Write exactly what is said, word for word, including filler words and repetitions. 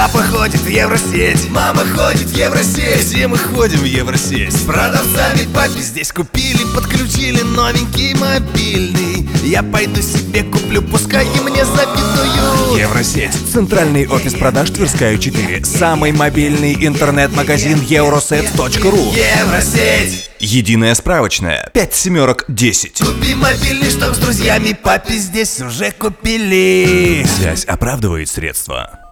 Папа ходит в Евросеть, мама ходит в Евросеть. все мы ходим в Евросеть. С продавцами папе Здесь купили, подключили новенький мобильный. Я пойду себе куплю, пускай и мне завидуют. Евросеть. Центральный офис продаж Тверская четыре. Самый мобильный интернет-магазин евросет точка ру. Евросеть. Единая справочная. Пять семерок десять. Купи мобильный, чтоб с друзьями папе здесь уже купили. Связь оправдывает средства.